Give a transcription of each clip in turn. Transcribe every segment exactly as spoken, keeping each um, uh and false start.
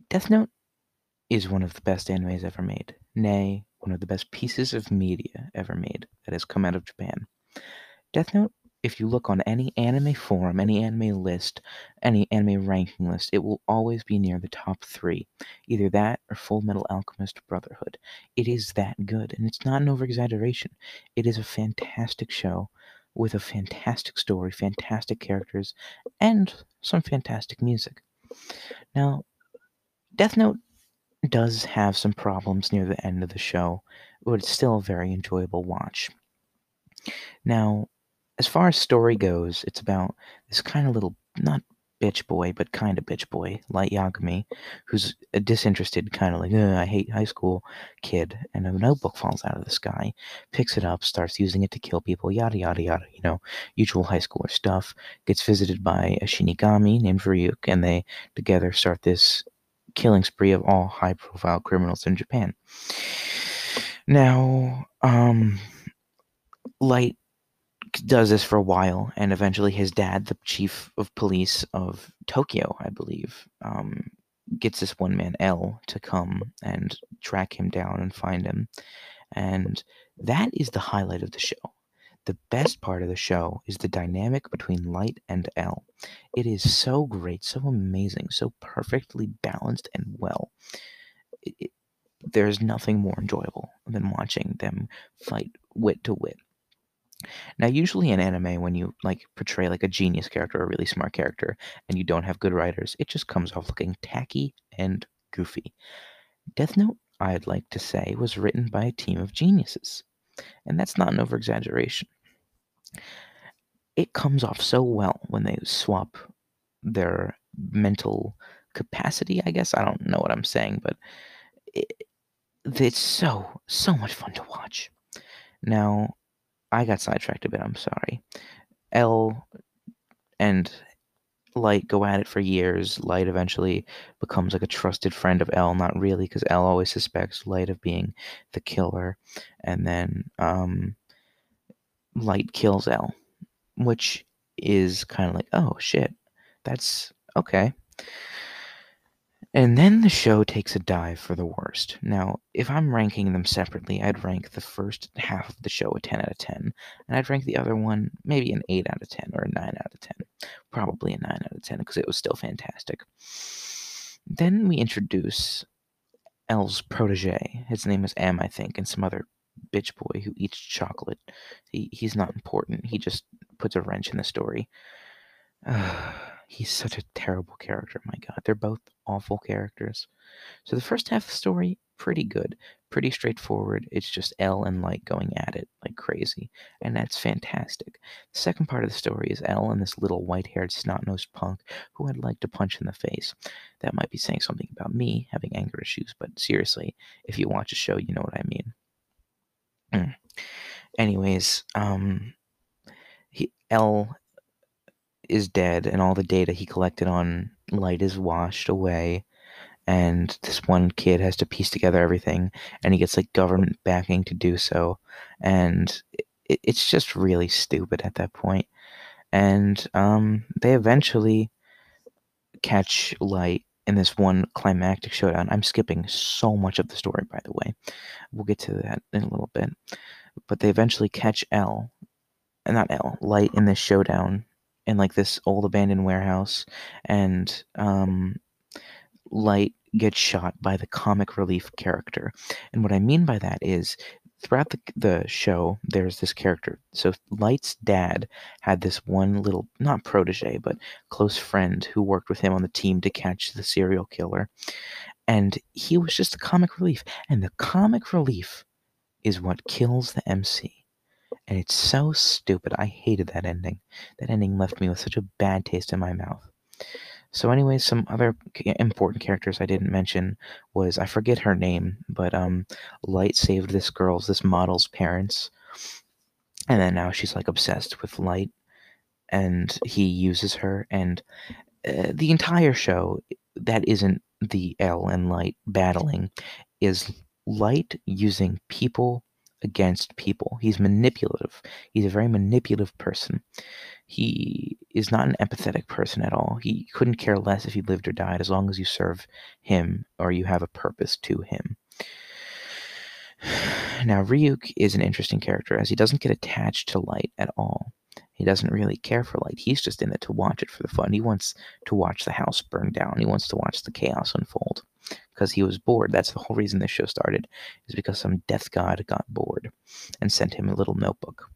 Death Note is one of the best animes ever made. Nay, one of the best pieces of media ever made that has come out of Japan. Death Note, if you look on any anime forum, any anime list, any anime ranking list, it will always be near the top three. Either that or Full Metal Alchemist Brotherhood. It is that good, and it's not an over-exaggeration. It is a fantastic show with a fantastic story, fantastic characters, and some fantastic music. Now, Death Note does have some problems near the end of the show, but it's still a very enjoyable watch. Now, as far as story goes, it's about this kind of little, not bitch boy, but kind of bitch boy, Light Yagami, who's a disinterested, kind of like, I hate high school kid, and a notebook falls out of the sky, picks it up, starts using it to kill people, yada, yada, yada, you know, usual high schooler stuff, gets visited by a Shinigami named Ryuk, and they together start this killing spree of all high-profile criminals in Japan. Now, um, Light does this for a while, and eventually his dad, the chief of police of Tokyo, I believe, um, gets this one man, L, to come and track him down and find him. And that is the highlight of the show. The best part of the show is the dynamic between Light and L. It is so great, so amazing, so perfectly balanced and well. It, it, there's nothing more enjoyable than watching them fight wit to wit. Now, usually in anime, when you like portray like a genius character or a really smart character, and you don't have good writers, it just comes off looking tacky and goofy. Death Note, I'd like to say, was written by a team of geniuses, and that's not an over-exaggeration. It comes off so well when they swap their mental capacity, I guess. I don't know what I'm saying, but it, it's so, so much fun to watch. Now, I got sidetracked a bit, I'm sorry. L and Light go at it for years. Light eventually becomes like a trusted friend of L, not really, because L always suspects Light of being the killer. And then um, Light kills L, which is kind of like, oh shit, that's okay. And then the show takes a dive for the worst. Now, if I'm ranking them separately, I'd rank the first half of the show a ten out of ten, and I'd rank the other one maybe an eight out of ten or a nine out of ten. Probably a nine out of ten because it was still fantastic. Then we introduce L's protege. His name is M, I think, and some other bitch boy who eats chocolate. He, he's not important. He just puts a wrench in the story. Uh, he's such a terrible character, my god. They're both awful characters. So the first half of the story, pretty good. Pretty straightforward. It's just L and Light going at it like crazy. And that's fantastic. The second part of the story is L and this little white-haired, snot-nosed punk who I'd like to punch in the face. That might be saying something about me having anger issues, but seriously, if you watch a show, you know what I mean. Mm. Anyways, um, he, L is dead, and all the data he collected on Light is washed away, and this one kid has to piece together everything, and he gets like government backing to do so, and it, it's just really stupid at that point. And um, they eventually catch Light in this one climactic showdown. I'm skipping so much of the story, by the way. We'll get to that in a little bit. But they eventually catch L, and not L, Light in this showdown in like this old abandoned warehouse, and um, Light gets shot by the comic relief character. And what I mean by that is, throughout the, the show, there's this character. So Light's dad had this one little, not protege, but close friend who worked with him on the team to catch the serial killer. And he was just a comic relief. And the comic relief is what kills the M C. And it's so stupid. I hated that ending. That ending left me with such a bad taste in my mouth. So anyways, some other important characters I didn't mention was, I forget her name, but um, Light saved this girl's, this model's parents. And then now she's like obsessed with Light. And he uses her. And uh, the entire show, that isn't the L and Light battling, is Light using people against people. He's manipulative. He's a very manipulative person. He is not an empathetic person at all. He couldn't care less if you lived or died as long as you serve him or you have a purpose to him. Now, Ryuk is an interesting character as he doesn't get attached to Light at all. He doesn't really care for Light. He's just in it to watch it for the fun. He wants to watch the house burn down. He wants to watch the chaos unfold because he was bored. That's the whole reason this show started, is because some death god got bored and sent him a little notebook.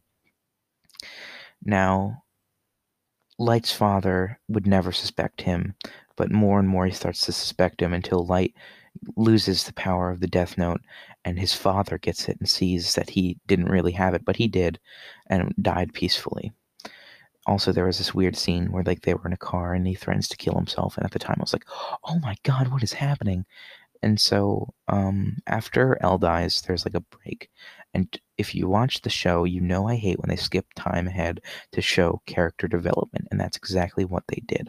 Now, Light's father would never suspect him, but more and more he starts to suspect him until Light loses the power of the Death Note, and his father gets it and sees that he didn't really have it, but he did, and died peacefully. Also, there was this weird scene where like they were in a car and he threatens to kill himself, and at the time I was like, oh my god, what is happening? And so um, after L dies, there's like a break. And if you watch the show, you know I hate when they skip time ahead to show character development, and that's exactly what they did.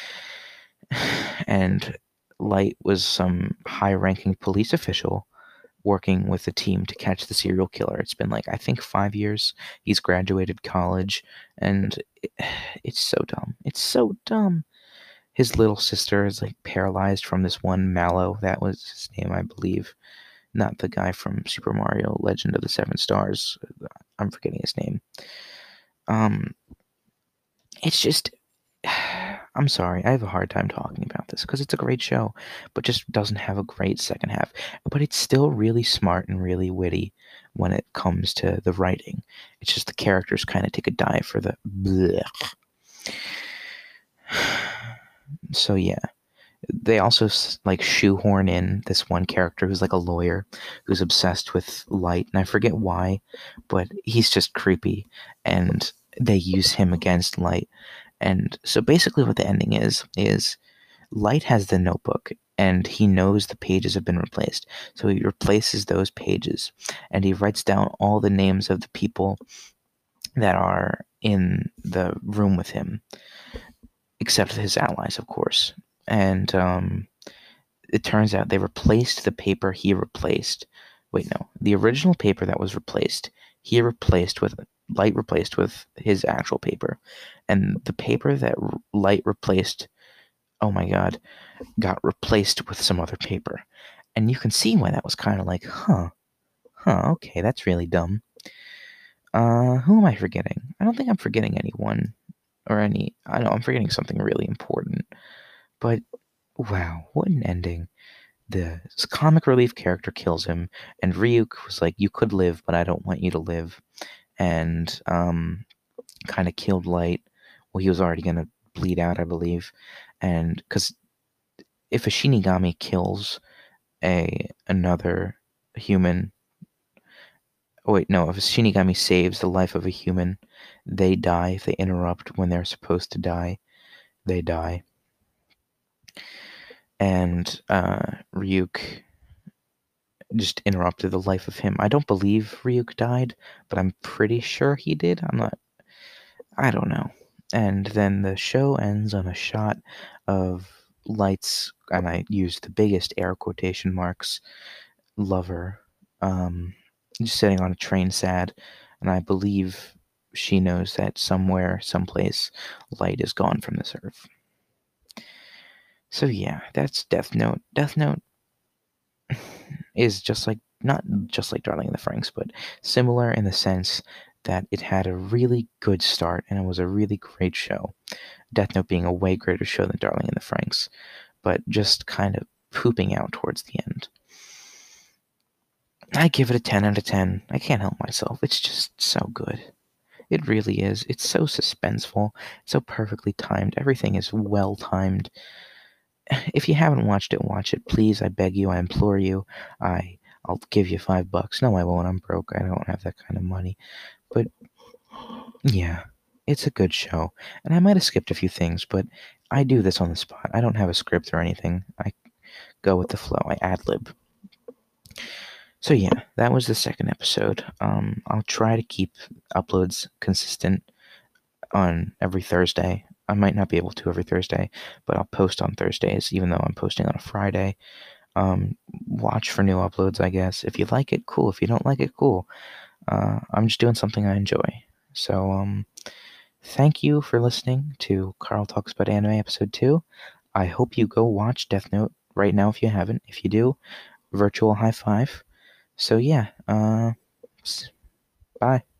And Light was some high-ranking police official working with a team to catch the serial killer. It's been like, I think, five years. He's graduated college, and it, it's so dumb. It's so dumb. His little sister is like paralyzed from this one Mallow. That was his name, I believe. Not the guy from Super Mario Legend of the Seven Stars. I'm forgetting his name. Um, it's just... I'm sorry, I have a hard time talking about this because it's a great show, but just doesn't have a great second half. But it's still really smart and really witty when it comes to the writing. It's just the characters kind of take a dive for the blech. So yeah, they also like shoehorn in this one character who's like a lawyer who's obsessed with Light, and I forget why, but he's just creepy, and they use him against Light. And so basically what the ending is, is Light has the notebook, and he knows the pages have been replaced. So he replaces those pages, and he writes down all the names of the people that are in the room with him, except his allies, of course. And um, it turns out they replaced the paper he replaced. Wait, no. The original paper that was replaced, he replaced with... Light replaced with his actual paper, and the paper that Light replaced, oh my god, got replaced with some other paper. And you can see why that was kind of like, huh, huh, okay, that's really dumb. Uh, who am I forgetting? I don't think I'm forgetting anyone, or any, I know I'm forgetting something really important, but wow, what an ending. The comic relief character kills him, and Ryuk was like, you could live, but I don't want you to live. And um, kind of killed Light. Well, he was already going to bleed out, I believe. And because if a Shinigami kills a another human... Oh, wait, no. If a Shinigami saves the life of a human, they die. If they interrupt when they're supposed to die, they die. And uh, Ryuk just interrupted the life of him. I don't believe Ryuk died, but I'm pretty sure he did. I'm not... I don't know. And then the show ends on a shot of Light's, and I use the biggest air quotation marks, lover, um, just sitting on a train sad, and I believe she knows that somewhere, someplace, Light is gone from this earth. So yeah, that's Death Note. Death Note is just like, not just like Darling in the Franxx, but similar in the sense that it had a really good start and it was a really great show. Death Note being a way greater show than Darling in the Franxx, but just kind of pooping out towards the end. I give it a ten out of ten. I can't help myself. It's just so good. It really is. It's so suspenseful, so perfectly timed. Everything is well timed. If you haven't watched it, watch it. Please, I beg you, I implore you. I, I'll give you five bucks. No, I won't. I'm broke. I don't have that kind of money. But, yeah, it's a good show. And I might have skipped a few things, but I do this on the spot. I don't have a script or anything. I go with the flow. I ad-lib. So, yeah, that was the second episode. Um, I'll try to keep uploads consistent on every Thursday. I might not be able to every Thursday, but I'll post on Thursdays, even though I'm posting on a Friday. Um, watch for new uploads, I guess. If you like it, cool. If you don't like it, cool. Uh, I'm just doing something I enjoy. So, um, thank you for listening to Carl Talks About Anime Episode two. I hope you go watch Death Note right now if you haven't. If you do, virtual high five. So yeah, uh, bye.